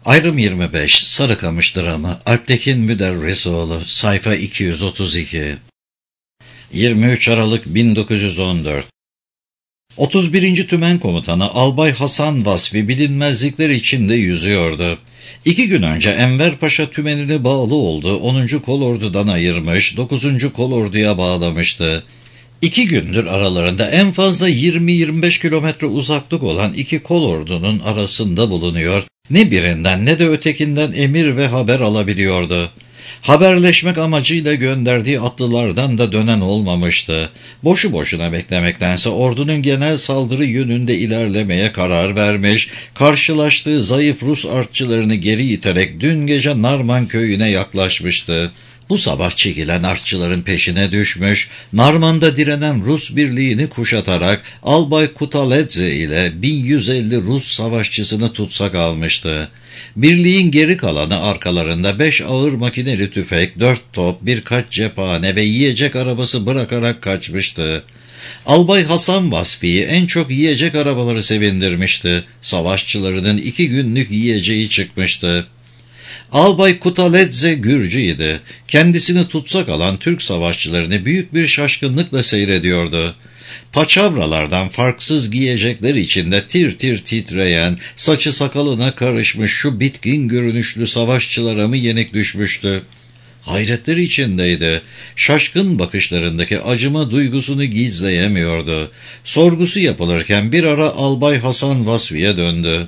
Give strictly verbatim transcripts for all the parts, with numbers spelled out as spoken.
Ayrım yirmi beş Sarıkamış Dramı Alptekin Müderrisoğlu Sayfa iki yüz otuz iki yirmi üç Aralık bin dokuz yüz on dört otuz birinci Tümen Komutanı Albay Hasan Vasfi bilinmezlikler içinde yüzüyordu. İki gün önce Enver Paşa tümenini bağlı olduğu onuncu Kolordu'dan ayırmış, dokuzuncu Kolordu'ya bağlamıştı. İki gündür aralarında en fazla yirmi yirmi beş kilometre uzaklık olan iki kolordunun arasında bulunuyor. Ne birinden ne de ötekinden emir ve haber alabiliyordu. Haberleşmek amacıyla gönderdiği atlılardan da dönen olmamıştı. Boşu boşuna beklemektense ordunun genel saldırı yönünde ilerlemeye karar vermiş, karşılaştığı zayıf Rus artçılarını geri iterek dün gece Narman köyüne yaklaşmıştı. Bu sabah çekilen artçıların peşine düşmüş, Narman'da direnen Rus birliğini kuşatarak Albay Kutaledze ile bin yüz elli Rus savaşçısını tutsak almıştı. Birliğin geri kalanı arkalarında beş ağır makineli tüfek, dört top, birkaç cephane ve yiyecek arabası bırakarak kaçmıştı. Albay Hasan Vasfi'yi en çok yiyecek arabaları sevindirmişti. Savaşçılarının iki günlük yiyeceği çıkmıştı. Albay Kutaledze Gürcü'ydü. Kendisini tutsak alan Türk savaşçılarını büyük bir şaşkınlıkla seyrediyordu. Paçavralardan farksız giyecekler içinde tir tir titreyen, saçı sakalına karışmış şu bitkin görünüşlü savaşçılara mı yenik düşmüştü? Hayretleri içindeydi. Şaşkın bakışlarındaki acıma duygusunu gizleyemiyordu. Sorgusu yapılırken bir ara Albay Hasan Vasfi'ye döndü.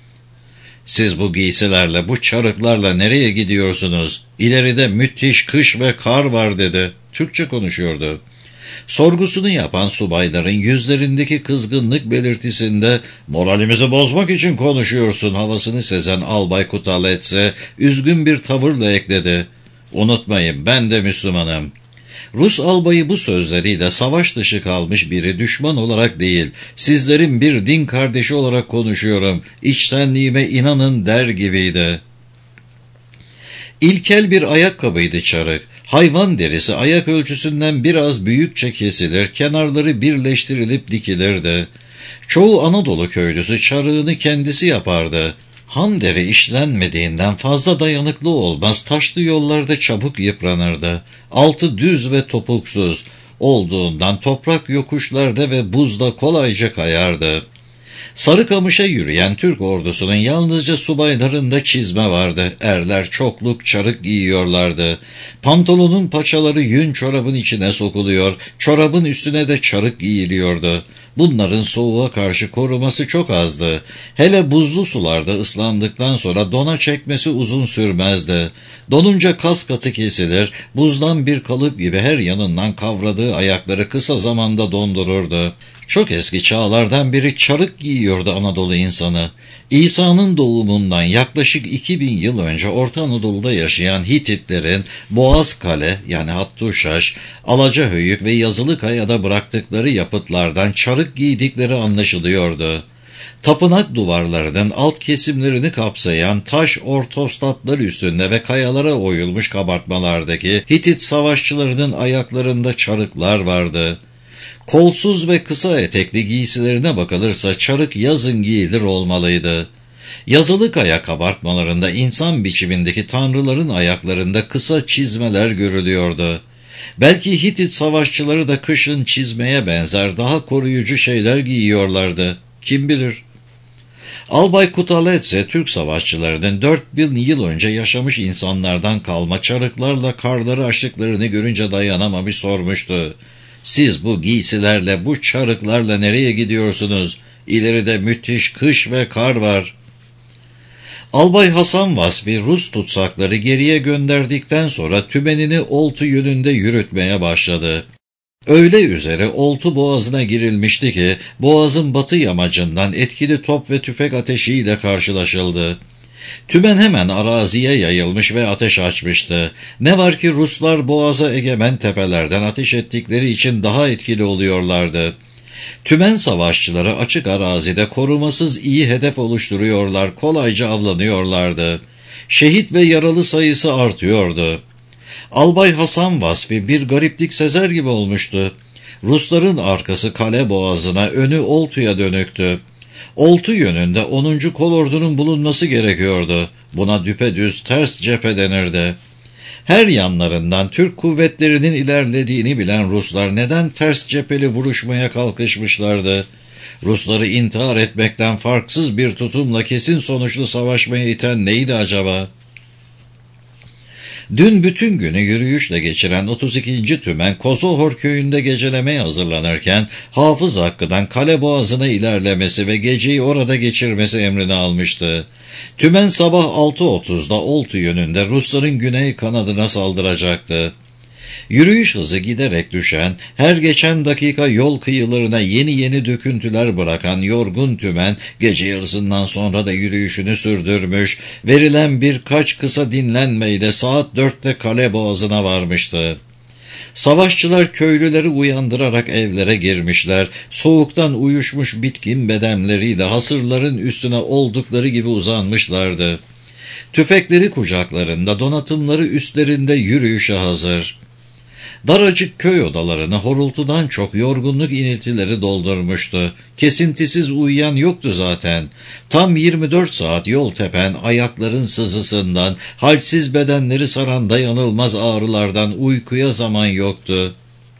"Siz bu giysilerle, bu çarıklarla nereye gidiyorsunuz? İleride müthiş kış ve kar var," dedi. Türkçe konuşuyordu. Sorgusunu yapan subayların yüzlerindeki kızgınlık belirtisinde "Moralimizi bozmak için konuşuyorsun" havasını sezen Albay Kutaledze üzgün bir tavırla ekledi. "Unutmayın, ben de Müslümanım." Rus albayı bu sözleriyle savaş dışı kalmış biri, düşman olarak değil, sizlerin bir din kardeşi olarak konuşuyorum, içtenliğime inanın der gibiydi. İlkel bir ayakkabıydı çarık. Hayvan derisi ayak ölçüsünden biraz büyükçe kesilir, kenarları birleştirilip dikilirdi. Çoğu Anadolu köylüsü çarığını kendisi yapardı. Ham deri işlenmediğinden fazla dayanıklı olmaz, taşlı yollarda çabuk yıpranırdı. Altı düz ve topuksuz olduğundan toprak yokuşlarda ve buzda kolayca kayardı. Sarıkamış'a yürüyen Türk ordusunun yalnızca subaylarında çizme vardı. Erler çokluk çarık giyiyorlardı. Pantolonun paçaları yün çorabın içine sokuluyor, çorabın üstüne de çarık giyiliyordu. Bunların soğuğa karşı koruması çok azdı. Hele buzlu sularda ıslandıktan sonra dona çekmesi uzun sürmezdi. Donunca kas katı kesilir, buzdan bir kalıp gibi her yanından kavradığı ayakları kısa zamanda dondururdu. Çok eski çağlardan beri çarık giyiyordu Anadolu insanı. İsa'nın doğumundan yaklaşık iki bin yıl önce Orta Anadolu'da yaşayan Hititlerin Boğazkale yani Hattuşaş, Alacahöyük ve Yazılıkaya'da bıraktıkları yapıtlardan çarık giydikleri anlaşılıyordu. Tapınak duvarlarının alt kesimlerini kapsayan taş ortostatlar üstünde ve kayalara oyulmuş kabartmalardaki Hitit savaşçılarının ayaklarında çarıklar vardı. Kolsuz ve kısa etekli giysilerine bakılırsa çarık yazın giyilir olmalıydı. Yazılıkaya kabartmalarında insan biçimindeki tanrıların ayaklarında kısa çizmeler görülüyordu. Belki Hitit savaşçıları da kışın çizmeye benzer daha koruyucu şeyler giyiyorlardı. Kim bilir? Albay Kutaledze Türk savaşçılarının dört bin yıl önce yaşamış insanlardan kalma çarıklarla karları aştıklarını görünce dayanamamış sormuştu. "Siz bu giysilerle, bu çarıklarla nereye gidiyorsunuz? İleride müthiş kış ve kar var." Albay Hasan Vasfi Rus tutsakları geriye gönderdikten sonra tümenini Oltu yönünde yürütmeye başladı. Öğle üzere Oltu boğazına girilmişti ki boğazın batı yamacından etkili top ve tüfek ateşiyle karşılaşıldı. Tümen hemen araziye yayılmış ve ateş açmıştı. Ne var ki Ruslar boğaza egemen tepelerden ateş ettikleri için daha etkili oluyorlardı. Tümen savaşçıları açık arazide korumasız iyi hedef oluşturuyorlar, kolayca avlanıyorlardı. Şehit ve yaralı sayısı artıyordu. Albay Hasan Vasfi bir gariplik sezer gibi olmuştu. Rusların arkası kale boğazına, önü Oltu'ya dönüktü. Oltu yönünde onuncu kolordunun bulunması gerekiyordu. Buna düpedüz ters cephe denirdi. Her yanlarından Türk kuvvetlerinin ilerlediğini bilen Ruslar neden ters cepheli vuruşmaya kalkışmışlardı? Rusları intihar etmekten farksız bir tutumla kesin sonuçlu savaşmaya iten neydi acaba? Dün bütün günü yürüyüşle geçiren otuz ikinci Tümen, Kozohor köyünde gecelemeye hazırlanırken Hafız Hakkı'dan kale boğazına ilerlemesi ve geceyi orada geçirmesi emrini almıştı. Tümen sabah altı otuzda Oltu yönünde Rusların güney kanadına saldıracaktı. Yürüyüş hızı giderek düşen, her geçen dakika yol kıyılarına yeni yeni döküntüler bırakan yorgun Tümen, gece yarısından sonra da yürüyüşünü sürdürmüş, verilen birkaç kısa dinlenmeyle saat dörtte kale boğazına varmıştı. Savaşçılar köylüleri uyandırarak evlere girmişler, soğuktan uyuşmuş bitkin bedenleriyle hasırların üstüne oldukları gibi uzanmışlardı. Tüfekleri kucaklarında, donatımları üstlerinde yürüyüşe hazır. Daracık köy odalarını horultudan çok yorgunluk iniltileri doldurmuştu. Kesintisiz uyuyan yoktu zaten. Tam yirmi dört saat yol tepen, ayakların sızısından, halsiz bedenleri saran dayanılmaz ağrılardan uykuya zaman yoktu.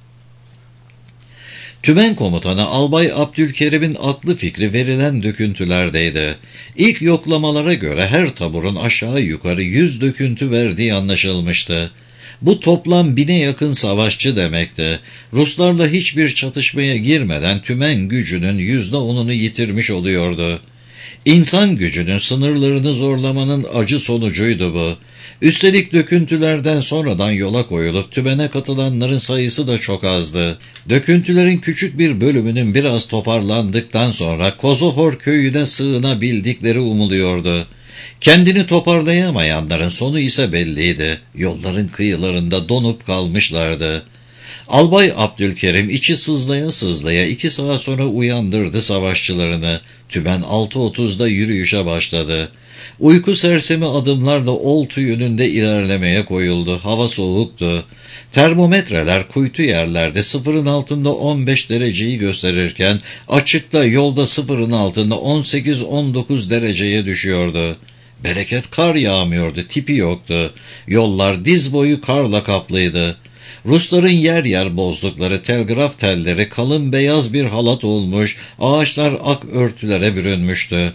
Tümen komutanı Albay Abdülkerim'in aklı fikri verilen döküntülerdeydi. İlk yoklamalara göre her taburun aşağı yukarı yüz döküntü verdiği anlaşılmıştı. Bu toplam bine yakın savaşçı demekti. Ruslarla hiçbir çatışmaya girmeden Tümen gücünün yüzde onunu yitirmiş oluyordu. İnsan gücünün sınırlarını zorlamanın acı sonucuydu bu. Üstelik döküntülerden sonradan yola koyulup Tümen'e katılanların sayısı da çok azdı. Döküntülerin küçük bir bölümünün biraz toparlandıktan sonra Kozohor köyüne sığınabildikleri umuluyordu. Kendini toparlayamayanların sonu ise belliydi. Yolların kıyılarında donup kalmışlardı. Albay Abdülkerim içi sızlaya sızlaya iki saat sonra uyandırdı savaşçılarını. Tümen altı otuzda yürüyüşe başladı. Uyku sersemi adımlarla Oltu yönünde ilerlemeye koyuldu. Hava soğuktu. Termometreler kuytu yerlerde sıfırın altında on beş dereceyi gösterirken açıkta yolda sıfırın altında on sekiz on dokuz dereceye düşüyordu. Bereket kar yağmıyordu, tipi yoktu. Yollar diz boyu karla kaplıydı. Rusların yer yer bozdukları telgraf telleri kalın beyaz bir halat olmuş, ağaçlar ak örtülere bürünmüştü.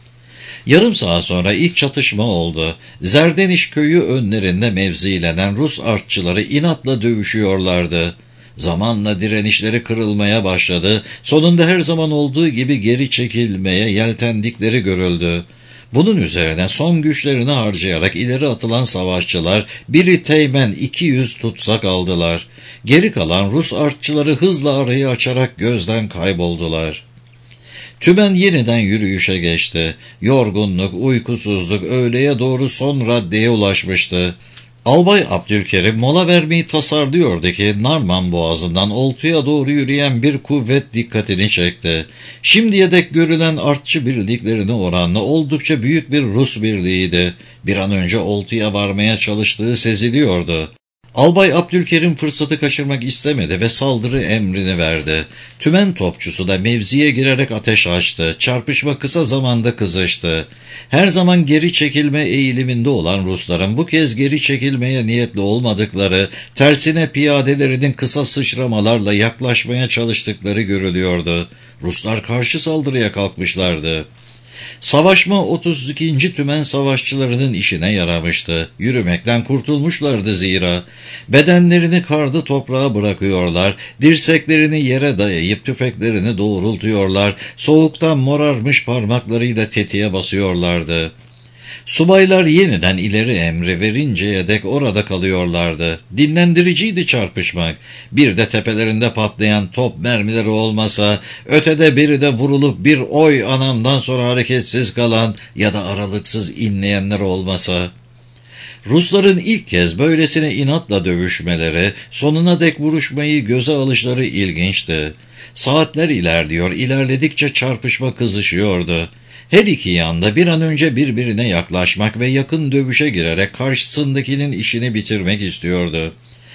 Yarım saat sonra ilk çatışma oldu. Zerdeniş köyü önlerinde mevzilenen Rus artçıları inatla dövüşüyorlardı. Zamanla direnişleri kırılmaya başladı. Sonunda her zaman olduğu gibi geri çekilmeye yeltendikleri görüldü. Bunun üzerine son güçlerini harcayarak ileri atılan savaşçılar biri teğmen iki yüz tutsak aldılar. Geri kalan Rus artçıları hızla arayı açarak gözden kayboldular. Tümen yeniden yürüyüşe geçti. Yorgunluk, uykusuzluk öğleye doğru son raddeye ulaşmıştı. Albay Abdülkerim mola vermeyi tasarlıyordu ki Narman Boğazı'ndan Oltu'ya doğru yürüyen bir kuvvet dikkatini çekti. Şimdiye dek görülen artçı birliklerine oranla oldukça büyük bir Rus birliğiydi. Bir an önce Oltu'ya varmaya çalıştığı seziliyordu. Albay Abdülkerim fırsatı kaçırmak istemedi ve saldırı emrini verdi. Tümen topçusu da mevziye girerek ateş açtı. Çarpışma kısa zamanda kızıştı. Her zaman geri çekilme eğiliminde olan Rusların bu kez geri çekilmeye niyetli olmadıkları, tersine piyadelerinin kısa sıçramalarla yaklaşmaya çalıştıkları görülüyordu. Ruslar karşı saldırıya kalkmışlardı. Savaşma otuz ikinci Tümen savaşçılarının işine yaramıştı. Yürümekten kurtulmuşlardı zira. Bedenlerini kardı toprağa bırakıyorlar, dirseklerini yere dayayıp tüfeklerini doğrultuyorlar, soğuktan morarmış parmaklarıyla tetiğe basıyorlardı. Subaylar yeniden ileri emri verinceye dek orada kalıyorlardı. Dinlendiriciydi çarpışmak. Bir de tepelerinde patlayan top mermileri olmasa, ötede biri de vurulup bir oy anamdan sonra hareketsiz kalan ya da aralıksız inleyenler olmasa. Rusların ilk kez böylesine inatla dövüşmeleri, sonuna dek vuruşmayı göze alışları ilginçti. Saatler ilerliyor, ilerledikçe çarpışma kızışıyordu. Her iki yanda bir an önce birbirine yaklaşmak ve yakın dövüşe girerek karşısındakinin işini bitirmek istiyordu.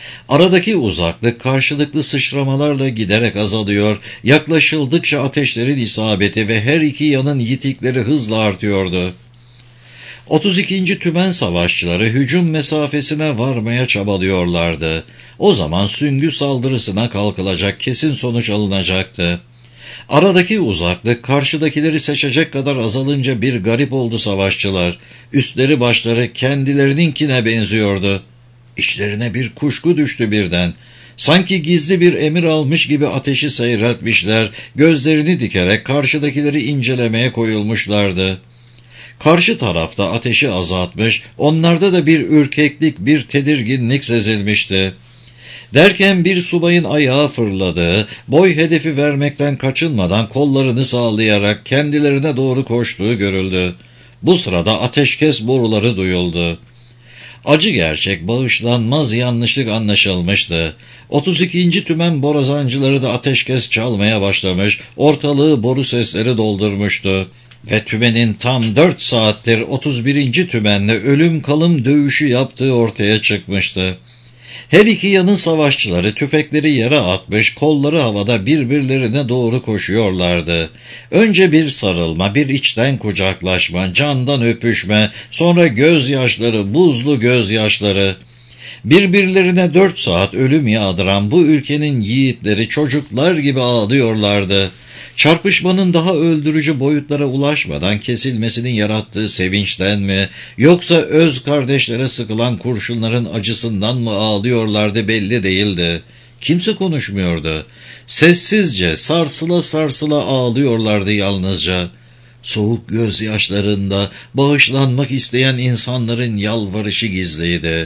Aradaki uzaklık karşılıklı sıçramalarla giderek azalıyor, yaklaşıldıkça ateşlerin isabeti ve her iki yanın yitikleri hızla artıyordu. otuz ikinci Tümen savaşçıları hücum mesafesine varmaya çabalıyorlardı. O zaman süngü saldırısına kalkılacak, kesin sonuç alınacaktı. Aradaki uzaklık karşıdakileri seçecek kadar azalınca bir garip oldu savaşçılar. Üstleri başları kendilerininkine benziyordu. İçlerine bir kuşku düştü birden. Sanki gizli bir emir almış gibi ateşi seyretmişler, gözlerini dikerek karşıdakileri incelemeye koyulmuşlardı. Karşı tarafta ateşi azaltmış, onlarda da bir ürkeklik, bir tedirginlik sezilmişti. Derken bir subayın ayağı fırladığı, boy hedefi vermekten kaçınmadan kollarını sallayarak kendilerine doğru koştuğu görüldü. Bu sırada ateşkes boruları duyuldu. Acı gerçek, bağışlanmaz yanlışlık anlaşılmıştı. otuz ikinci Tümen borazancıları da ateşkes çalmaya başlamış, ortalığı boru sesleri doldurmuştu. Ve Tümen'in tam dört saattir otuz birinci Tümen'le ölüm kalım dövüşü yaptığı ortaya çıkmıştı. Her iki yanın savaşçıları tüfekleri yere atmış, kolları havada birbirlerine doğru koşuyorlardı. Önce bir sarılma, bir içten kucaklaşma, candan öpüşme, sonra gözyaşları, buzlu gözyaşları. Birbirlerine dört saat ölüm yağdıran bu ülkenin yiğitleri çocuklar gibi ağlıyorlardı. Çarpışmanın daha öldürücü boyutlara ulaşmadan kesilmesinin yarattığı sevinçten mi, yoksa öz kardeşlere sıkılan kurşunların acısından mı ağlıyorlardı belli değildi. Kimse konuşmuyordu. Sessizce, sarsıla sarsıla ağlıyorlardı yalnızca. Soğuk gözyaşlarında bağışlanmak isteyen insanların yalvarışı gizliydi.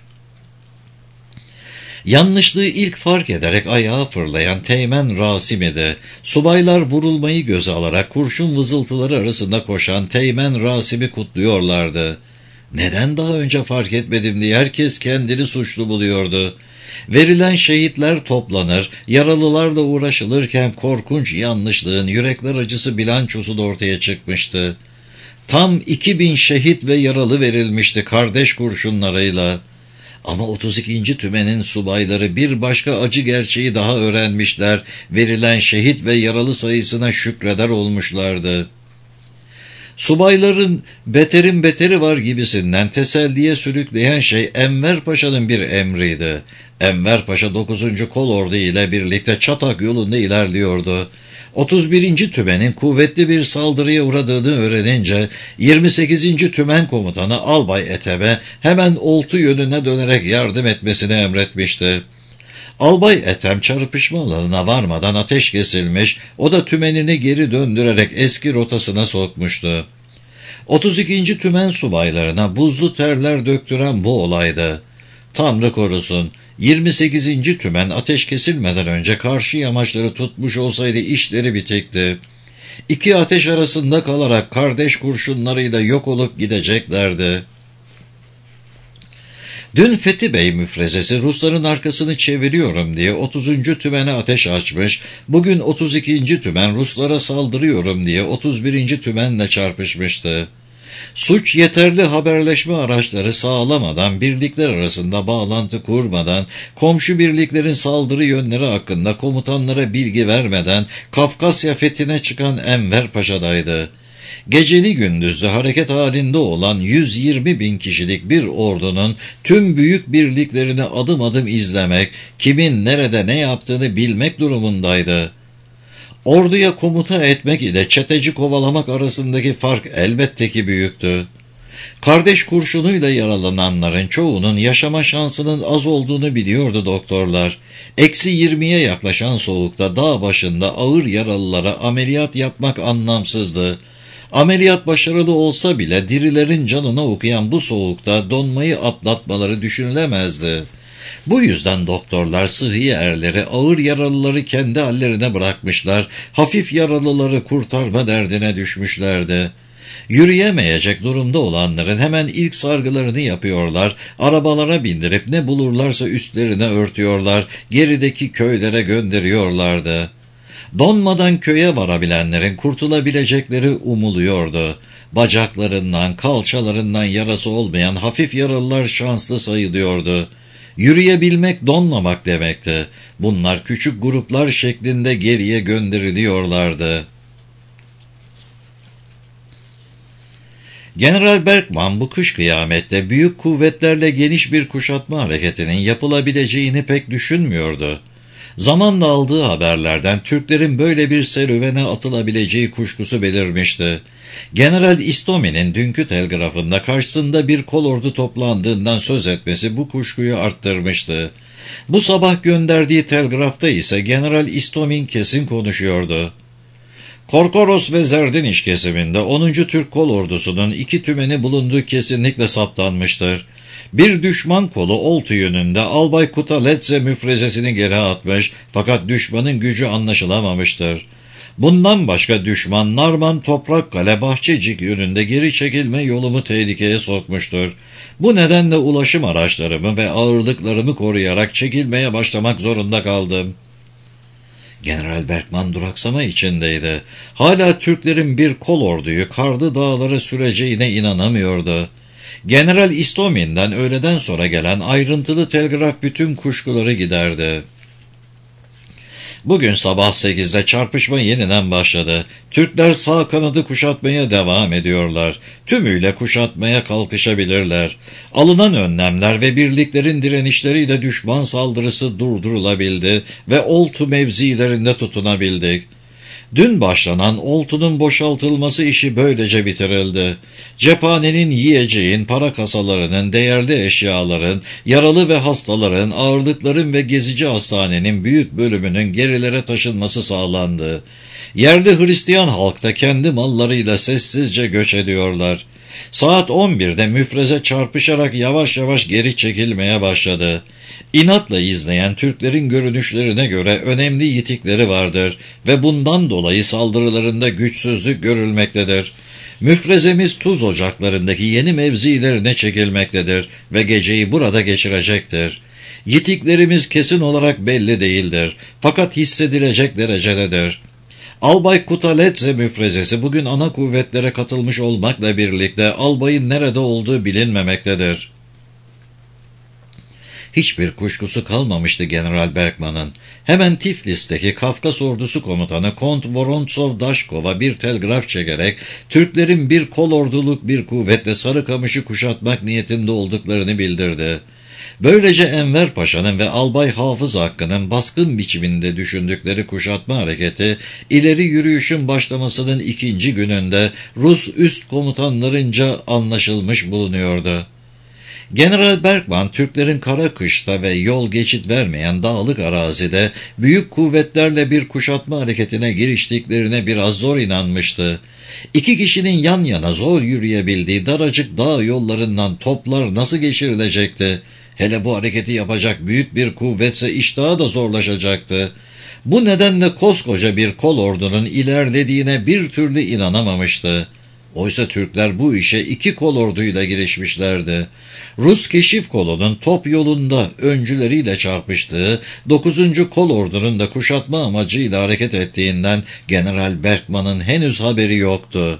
Yanlışlığı ilk fark ederek ayağa fırlayan Teğmen Rasim idi. Subaylar vurulmayı göze alarak kurşun vızıltıları arasında koşan Teğmen Rasim'i kutluyorlardı. Neden daha önce fark etmedim diye herkes kendini suçlu buluyordu. Verilen şehitler toplanır, yaralılarla uğraşılırken korkunç yanlışlığın yürekler acısı bilançosu da ortaya çıkmıştı. Tam iki bin şehit ve yaralı verilmişti kardeş kurşunlarıyla. Ama otuz ikinci Tümen'in subayları bir başka acı gerçeği daha öğrenmişler, verilen şehit ve yaralı sayısına şükreder olmuşlardı. Subayların beterin beteri var gibisinden teselliye sürükleyen şey Enver Paşa'nın bir emriydi. Enver Paşa dokuzuncu Kolordu ile birlikte Çatak yolunda ilerliyordu. otuz birinci Tümen'in kuvvetli bir saldırıya uğradığını öğrenince yirmi sekizinci Tümen komutanı Albay Eteme hemen Oltu yönüne dönerek yardım etmesini emretmişti. Albay Ethem çarpışma alanına varmadan ateş kesilmiş, o da tümenini geri döndürerek eski rotasına sokmuştu. otuz ikinci Tümen subaylarına buzlu terler döktüren bu olaydı. Tanrı korusun, yirmi sekizinci Tümen ateş kesilmeden önce karşı yamaçları tutmuş olsaydı işleri bitikti. İki ateş arasında kalarak kardeş kurşunlarıyla yok olup gideceklerdi. Dün Fethi Bey müfrezesi Rusların arkasını çeviriyorum diye otuzuncu Tümen'e ateş açmış, bugün otuz ikinci Tümen Ruslara saldırıyorum diye otuz birinci Tümen'le çarpışmıştı. Suç yeterli haberleşme araçları sağlamadan, birlikler arasında bağlantı kurmadan, komşu birliklerin saldırı yönleri hakkında komutanlara bilgi vermeden Kafkasya fethine çıkan Enver Paşa'daydı. Geceli gündüzlü hareket halinde olan yüz yirmi bin kişilik bir ordunun tüm büyük birliklerini adım adım izlemek, kimin nerede ne yaptığını bilmek durumundaydı. Orduya komuta etmek ile çeteci kovalamak arasındaki fark elbette ki büyüktü. Kardeş kurşunuyla yaralananların çoğunun yaşama şansının az olduğunu biliyordu doktorlar. Eksi yirmiye yaklaşan soğukta dağ başında ağır yaralılara ameliyat yapmak anlamsızdı. Ameliyat başarılı olsa bile dirilerin canına okuyan bu soğukta donmayı atlatmaları düşünülemezdi. Bu yüzden doktorlar sıhhi erleri ağır yaralıları kendi hallerine bırakmışlar, hafif yaralıları kurtarma derdine düşmüşlerdi. Yürüyemeyecek durumda olanların hemen ilk sargılarını yapıyorlar, arabalara bindirip ne bulurlarsa üstlerine örtüyorlar, gerideki köylere gönderiyorlardı. Donmadan köye varabilenlerin kurtulabilecekleri umuluyordu. Bacaklarından, kalçalarından yarası olmayan hafif yaralılar şanslı sayılıyordu. Yürüyebilmek donmamak demekti. Bunlar küçük gruplar şeklinde geriye gönderiliyorlardı. General Bergman bu kış kıyamette büyük kuvvetlerle geniş bir kuşatma hareketinin yapılabileceğini pek düşünmüyordu. Zamanla aldığı haberlerden Türklerin böyle bir serüvene atılabileceği kuşkusu belirmişti. General Istomin'in dünkü telgrafında karşısında bir kolordu toplandığından söz etmesi bu kuşkuyu arttırmıştı. Bu sabah gönderdiği telgrafta ise General Istomin kesin konuşuyordu. Korkoros ve Zerdiniş kesiminde onuncu Türk kolordusunun iki tümeni bulunduğu kesinlikle saptanmıştır. Bir düşman kolu Oltu yönünde Albay Kutaletze müfrezesini geri atmış fakat düşmanın gücü anlaşılamamıştır. Bundan başka düşman Narman Toprakkale Bahçecik yönünde geri çekilme yolumu tehlikeye sokmuştur. Bu nedenle ulaşım araçlarımı ve ağırlıklarımı koruyarak çekilmeye başlamak zorunda kaldım. General Bergman duraksama içindeydi. Hala Türklerin bir kolorduyu karlı dağlara süreceğine inanamıyordu. General Istomin'den öğleden sonra gelen ayrıntılı telgraf bütün kuşkuları giderdi. Bugün sabah sekizde çarpışma yeniden başladı. Türkler sağ kanadı kuşatmaya devam ediyorlar. Tümüyle kuşatmaya kalkışabilirler. Alınan önlemler ve birliklerin direnişleriyle düşman saldırısı durdurulabildi ve Oltu mevzilerinde tutunabildik. Dün başlanan Oltu'nun boşaltılması işi böylece bitirildi. Cephanenin, yiyeceğin, para kasalarının, değerli eşyaların, yaralı ve hastaların, ağırlıkların ve gezici hastanenin büyük bölümünün gerilere taşınması sağlandı. Yerli Hristiyan halk da kendi mallarıyla sessizce göç ediyorlar. Saat on birde müfreze çarpışarak yavaş yavaş geri çekilmeye başladı. İnatla izleyen Türklerin görünüşlerine göre önemli yitikleri vardır ve bundan dolayı saldırılarında güçsüzlük görülmektedir. Müfrezemiz tuz ocaklarındaki yeni mevzilerine çekilmektedir ve geceyi burada geçirecektir. Yitiklerimiz kesin olarak belli değildir fakat hissedilecek derecededir. Albay Kutaletze müfrezesi bugün ana kuvvetlere katılmış olmakla birlikte albayın nerede olduğu bilinmemektedir. Hiçbir kuşkusu kalmamıştı General Bergman'ın. Hemen Tiflis'teki Kafkas ordusu komutanı Kont Vorontsov Daşkov'a bir telgraf çekerek Türklerin bir kolorduluk bir kuvvetle Sarıkamış'ı kuşatmak niyetinde olduklarını bildirdi. Böylece Enver Paşa'nın ve Albay Hafız Hakkı'nın baskın biçiminde düşündükleri kuşatma hareketi ileri yürüyüşün başlamasının ikinci gününde Rus üst komutanlarınca anlaşılmış bulunuyordu. General Bergman, Türklerin kara kışta ve yol geçit vermeyen dağlık arazide büyük kuvvetlerle bir kuşatma hareketine giriştiklerine biraz zor inanmıştı. İki kişinin yan yana zor yürüyebildiği daracık dağ yollarından toplar nasıl geçirilecekti? Hele bu hareketi yapacak büyük bir kuvvetse iş daha da zorlaşacaktı. Bu nedenle koskoca bir kolordunun ilerlediğine bir türlü inanamamıştı. Oysa Türkler bu işe iki kolorduyla girişmişlerdi. Rus keşif kolunun top yolunda öncüleriyle çarpıştığı dokuzuncu kolordunun da kuşatma amacıyla hareket ettiğinden General Bergman'ın henüz haberi yoktu.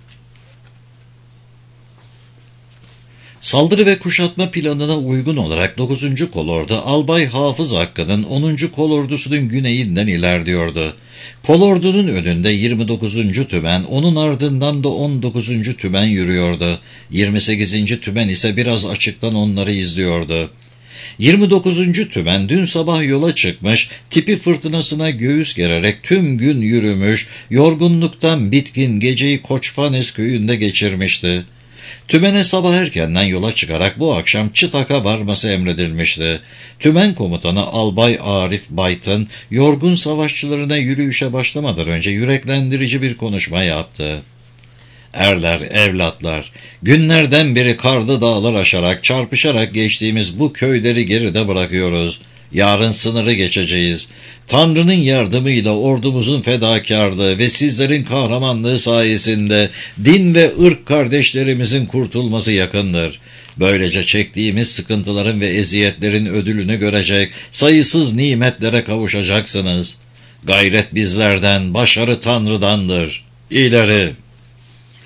Saldırı ve kuşatma planına uygun olarak dokuzuncu kolordu Albay Hafız Hakkı'nın onuncu kolordusunun güneyinden ilerliyordu. Kolordunun önünde yirmi dokuzuncu tümen, onun ardından da on dokuzuncu tümen yürüyordu. yirmi sekizinci tümen ise biraz açıktan onları izliyordu. yirmi dokuzuncu tümen dün sabah yola çıkmış, tipi fırtınasına göğüs gererek tüm gün yürümüş, yorgunluktan bitkin geceyi Koçfanes köyünde geçirmişti. Tümene sabah erkenden yola çıkarak bu akşam Çıtak'a varması emredilmişti. Tümen komutanı Albay Arif Baytın, yorgun savaşçılarına yürüyüşe başlamadan önce yüreklendirici bir konuşma yaptı. Erler, evlatlar, günlerden beri karlı dağlar aşarak, çarpışarak geçtiğimiz bu köyleri geride bırakıyoruz. Yarın sınırı geçeceğiz. Tanrı'nın yardımıyla ordumuzun fedakarlığı ve sizlerin kahramanlığı sayesinde din ve ırk kardeşlerimizin kurtulması yakındır. Böylece çektiğimiz sıkıntıların ve eziyetlerin ödülünü görecek, sayısız nimetlere kavuşacaksınız. Gayret bizlerden, başarı Tanrı'dandır. İleri!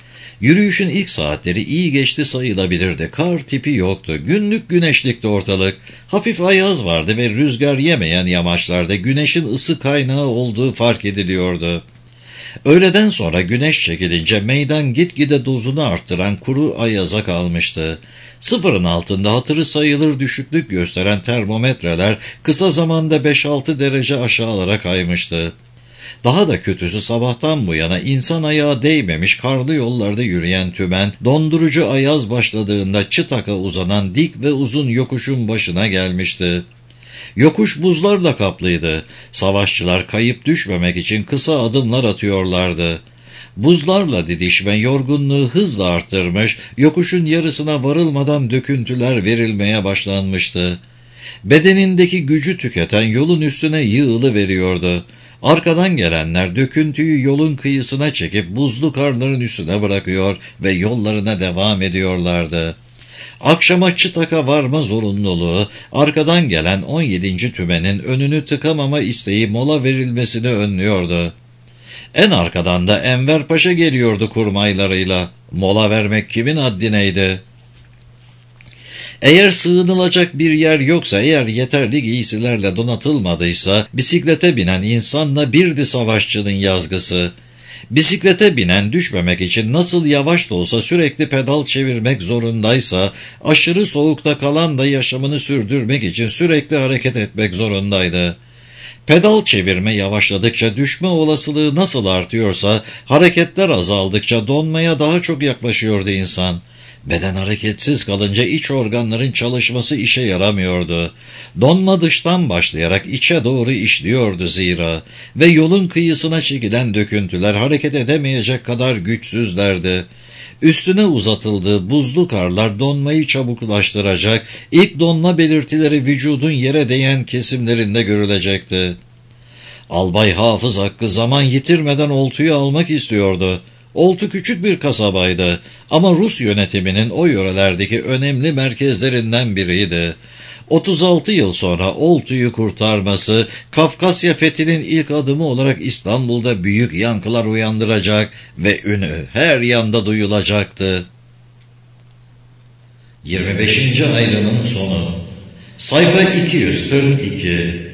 Yürüyüşün ilk saatleri iyi geçti sayılabilirdi. Kar tipi yoktu. Günlük güneşlikti ortalık. Hafif ayaz vardı ve rüzgar yemeyen yamaçlarda güneşin ısı kaynağı olduğu fark ediliyordu. Öğleden sonra güneş çekilince meydan gitgide dozunu arttıran kuru ayaza kalmıştı. Sıfırın altında hatırı sayılır düşüklük gösteren termometreler kısa zamanda beş altı derece aşağılara kaymıştı. Daha da kötüsü sabahtan bu yana insan ayağı değmemiş karlı yollarda yürüyen tümen, dondurucu ayaz başladığında çıtaka uzanan dik ve uzun yokuşun başına gelmişti. Yokuş buzlarla kaplıydı. Savaşçılar kayıp düşmemek için kısa adımlar atıyorlardı. Buzlarla didişme yorgunluğu hızla arttırmış, yokuşun yarısına varılmadan döküntüler verilmeye başlanmıştı. Bedenindeki gücü tüketen yolun üstüne yığılı veriyordu. Arkadan gelenler döküntüyü yolun kıyısına çekip buzlu karların üstüne bırakıyor ve yollarına devam ediyorlardı. Akşama çıtaka varma zorunluluğu, arkadan gelen on yedinci tümenin önünü tıkamama isteği mola verilmesini önlüyordu. En arkadan da Enver Paşa geliyordu kurmaylarıyla. Mola vermek kimin haddineydi? Eğer sığınılacak bir yer yoksa, eğer yeterli giysilerle donatılmadıysa, bisiklete binen insanla birdi savaşçının yazgısı. Bisiklete binen düşmemek için nasıl yavaş da olsa sürekli pedal çevirmek zorundaysa, aşırı soğukta kalan da yaşamını sürdürmek için sürekli hareket etmek zorundaydı. Pedal çevirme yavaşladıkça düşme olasılığı nasıl artıyorsa, hareketler azaldıkça donmaya daha çok yaklaşıyordu insan. Beden hareketsiz kalınca iç organların çalışması işe yaramıyordu. Donma dıştan başlayarak içe doğru işliyordu zira ve yolun kıyısına çekilen döküntüler hareket edemeyecek kadar güçsüzlerdi. Üstüne uzatıldığı buzlu karlar donmayı çabuklaştıracak, ilk donma belirtileri vücudun yere değen kesimlerinde görülecekti. Albay Hafız Hakkı zaman yitirmeden oltuyu almak istiyordu. Oltu küçük bir kasabaydı ama Rus yönetiminin o yörelerdeki önemli merkezlerinden biriydi. otuz altı yıl sonra Oltu'yu kurtarması, Kafkasya fethinin ilk adımı olarak İstanbul'da büyük yankılar uyandıracak ve ünü her yanda duyulacaktı. yirmi beşinci ayrımın sonu. Sayfa iki yüz kırk iki.